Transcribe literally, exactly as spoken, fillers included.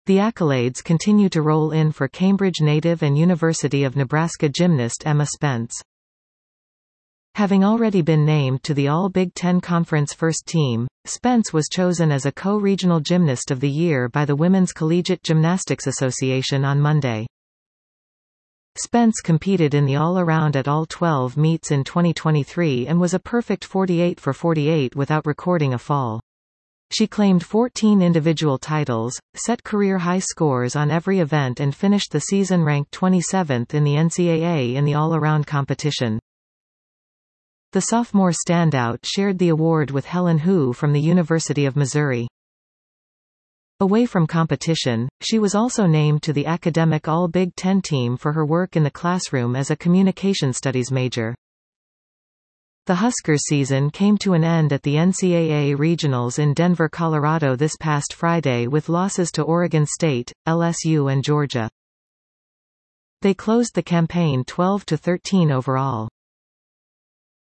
The accolades continue to roll in for Cambridge native and University of Nebraska gymnast Emma Spence. Having already been named to the All-Big Ten Conference First Team, Spence was chosen as a co-regional gymnast of the year by the Women's Collegiate Gymnastics Association on Monday. Spence competed in the all-around at all twelve meets in twenty twenty-three and was a perfect forty-eight for forty-eight without recording a fall. She claimed fourteen individual titles, set career-high scores on every event and finished the season ranked twenty-seventh in the N C A A in the all-around competition. The sophomore standout shared the award with Helen Hu from the University of Missouri. Away from competition, she was also named to the academic All-Big Ten team for her work in the classroom as a communication studies major. The Huskers' season came to an end at the N C A A Regionals in Denver, Colorado this past Friday with losses to Oregon State, L S U and Georgia. They closed the campaign twelve to thirteen overall.